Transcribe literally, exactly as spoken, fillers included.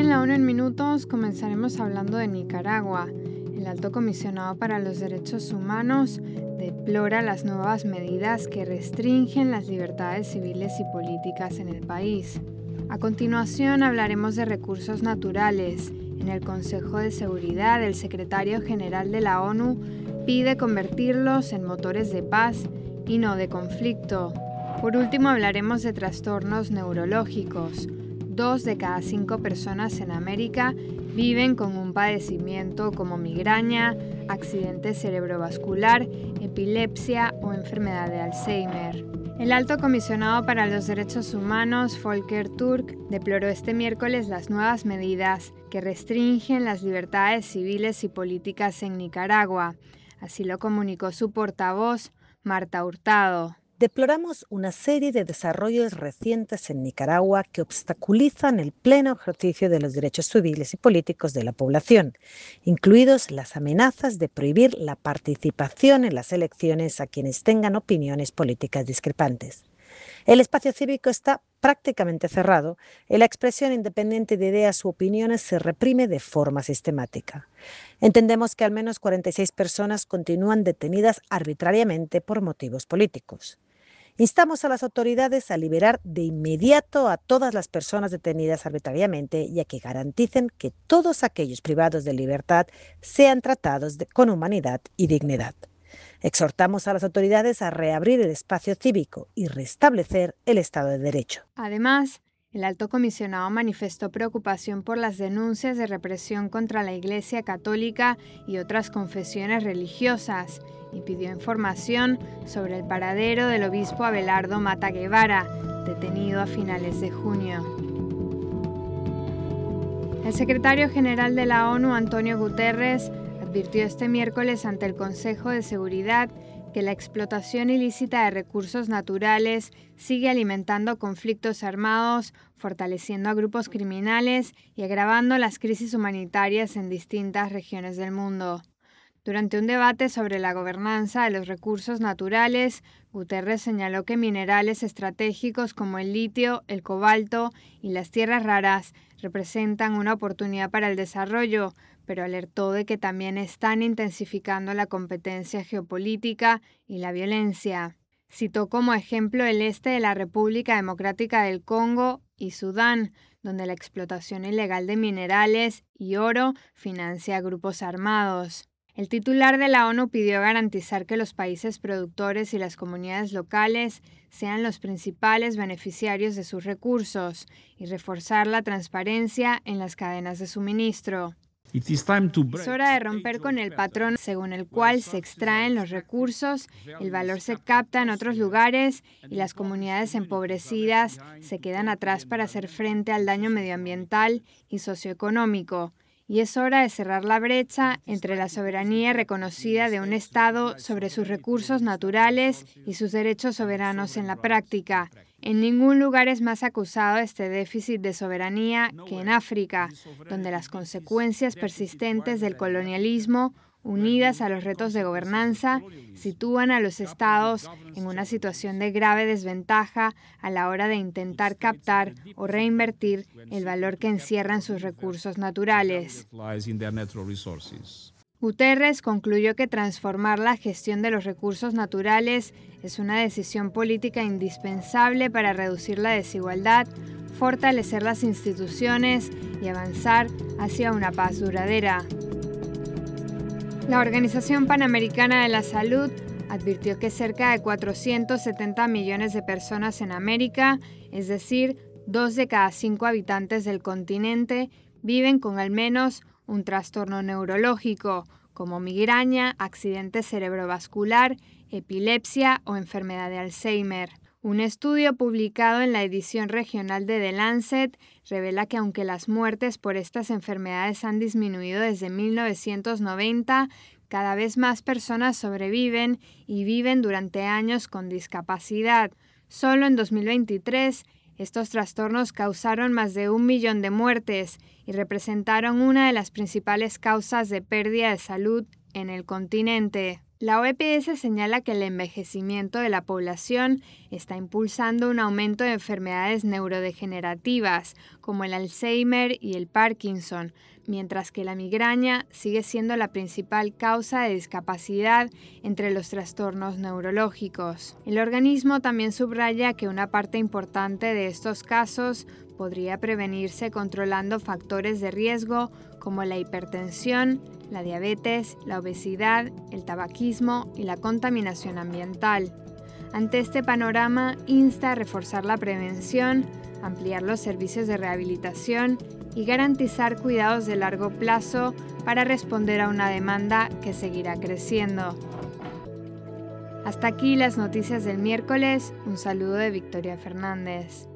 en la ONU en Minutos comenzaremos hablando de Nicaragua. El Alto Comisionado para los Derechos Humanos deplora las nuevas medidas que restringen las libertades civiles y políticas en el país. A continuación hablaremos de recursos naturales. En el Consejo de Seguridad, el secretario general de la ONU pide convertirlos en motores de paz y no de conflicto. Por último hablaremos de trastornos neurológicos. Dos de cada cinco personas en América viven con un padecimiento como migraña, accidente cerebrovascular, epilepsia o enfermedad de Alzheimer. El Alto Comisionado para los Derechos Humanos, Volker Turk, deploró este miércoles las nuevas medidas que restringen las libertades civiles y políticas en Nicaragua. Así lo comunicó su portavoz, Marta Hurtado. Deploramos una serie de desarrollos recientes en Nicaragua que obstaculizan el pleno ejercicio de los derechos civiles y políticos de la población, incluidos las amenazas de prohibir la participación en las elecciones a quienes tengan opiniones políticas discrepantes. El espacio cívico está prácticamente cerrado y la expresión independiente de ideas u opiniones se reprime de forma sistemática. Entendemos que al menos cuarenta y seis personas continúan detenidas arbitrariamente por motivos políticos. Instamos a las autoridades a liberar de inmediato a todas las personas detenidas arbitrariamente y a que garanticen que todos aquellos privados de libertad sean tratados de, con humanidad y dignidad. Exhortamos a las autoridades a reabrir el espacio cívico y restablecer el Estado de Derecho. Además, el Alto Comisionado manifestó preocupación por las denuncias de represión contra la Iglesia Católica y otras confesiones religiosas y pidió información sobre el paradero del obispo Abelardo Mata Guevara, detenido a finales de junio. El secretario general de la ONU, Antonio Guterres, advirtió este miércoles ante el Consejo de Seguridad que la explotación ilícita de recursos naturales sigue alimentando conflictos armados, fortaleciendo a grupos criminales y agravando las crisis humanitarias en distintas regiones del mundo. Durante un debate sobre la gobernanza de los recursos naturales, Guterres señaló que minerales estratégicos como el litio, el cobalto y las tierras raras representan una oportunidad para el desarrollo, pero alertó de que también están intensificando la competencia geopolítica y la violencia. Citó como ejemplo el este de la República Democrática del Congo y Sudán, donde la explotación ilegal de minerales y oro financia a grupos armados. El titular de la ONU pidió garantizar que los países productores y las comunidades locales sean los principales beneficiarios de sus recursos y reforzar la transparencia en las cadenas de suministro. Es hora de romper con el patrón según el cual se extraen los recursos, el valor se capta en otros lugares y las comunidades empobrecidas se quedan atrás para hacer frente al daño medioambiental y socioeconómico. Y es hora de cerrar la brecha entre la soberanía reconocida de un Estado sobre sus recursos naturales y sus derechos soberanos en la práctica. En ningún lugar es más acusado este déficit de soberanía que en África, donde las consecuencias persistentes del colonialismo, unidas a los retos de gobernanza, sitúan a los estados en una situación de grave desventaja a la hora de intentar captar o reinvertir el valor que encierran sus recursos naturales. Guterres concluyó que transformar la gestión de los recursos naturales es una decisión política indispensable para reducir la desigualdad, fortalecer las instituciones y avanzar hacia una paz duradera. La Organización Panamericana de la Salud advirtió que cerca de cuatrocientos setenta millones de personas en América, es decir, dos de cada cinco habitantes del continente, viven con al menos un trastorno neurológico, como migraña, accidente cerebrovascular, epilepsia o enfermedad de Alzheimer. Un estudio publicado en la edición regional de The Lancet revela que aunque las muertes por estas enfermedades han disminuido desde mil novecientos noventa, cada vez más personas sobreviven y viven durante años con discapacidad. Solo en dos mil veintitrés, estos trastornos causaron más de un millón de muertes y representaron una de las principales causas de pérdida de salud en el continente. La O E S señala que el envejecimiento de la población está impulsando un aumento de enfermedades neurodegenerativas, como el Alzheimer y el Parkinson, mientras que la migraña sigue siendo la principal causa de discapacidad entre los trastornos neurológicos. El organismo también subraya que una parte importante de estos casos podría prevenirse controlando factores de riesgo como la hipertensión, la diabetes, la obesidad, el tabaquismo y la contaminación ambiental. Ante este panorama, insta a reforzar la prevención, ampliar los servicios de rehabilitación y garantizar cuidados de largo plazo para responder a una demanda que seguirá creciendo. Hasta aquí las noticias del miércoles. Un saludo de Victoria Fernández.